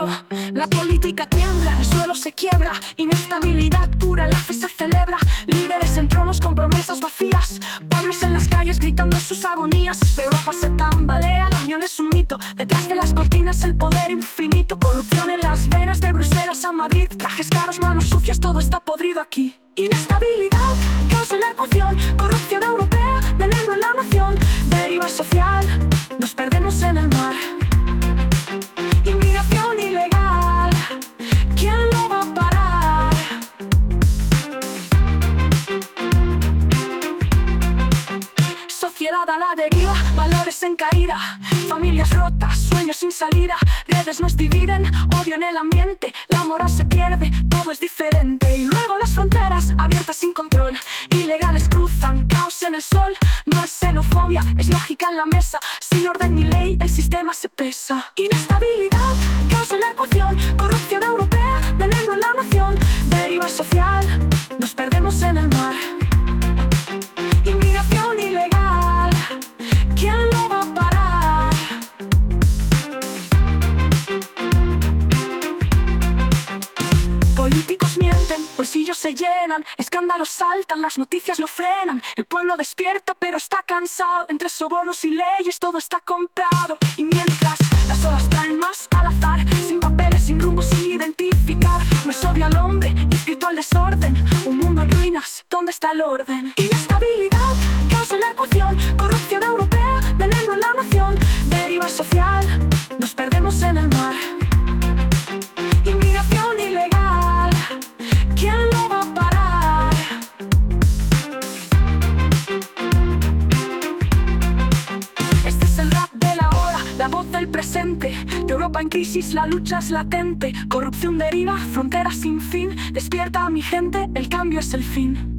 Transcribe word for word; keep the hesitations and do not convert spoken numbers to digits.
Oh, la política tiembla, el suelo se quiebra, inestabilidad pura, la fe se celebra. Líderes en tronos con promesas vacías, pobres en las calles gritando sus agonías. Europa se tambalea, la unión es un mito, detrás de las cortinas el poder infinito. Corrupción en las venas de Bruselas a Madrid, trajes caros, manos sucias, todo está podrido aquí. Inestabilidad, caos en la ecuación, corrupción europea, veneno en la nación, deriva social, nos perdemos en el mar. Inmigración ilegal, ¿quién lo va a parar? Sociedad a la deriva, valores en caída, familias rotas, sueños sin salida. Redes nos dividen, odio en el ambiente, la moral se pierde, todo es diferente. Y luego las fronteras abiertas sin control, ilegales cruzan, caos en el sol. No es xenofobia, es lógica en la mesa, sin orden ni ley el sistema se pesa. Inestabilidad, caos en la ecuación, corrupción europea, veneno en la nación, deriva social, nos perdemos en el mar. Inmigración ilegal, ¿quién lo va a parar? Políticos mienten, bolsillos se llenan, escándalos saltan, las noticias lo frenan. El pueblo despierta pero está cansado, entre sobornos y leyes todo está comprado. Y mientras las olas traen más al azar, sin papeles, sin rumbo, sin identificar. No es odio al hombre, inscrito al desorden, un mundo en ruinas, ¿dónde está el orden? Inestabilidad, caos en la ecuación, corrupción europea, veneno en la nación, deriva social, nos perdemos en el mar. Inmigración ilegal, ¿quién lo va a parar? Este es el rap de la hora, la voz del presente. De Europa en crisis, la lucha es latente. Corrupción deriva, fronteras sin fin. Despierta a mi gente, el cambio es el fin.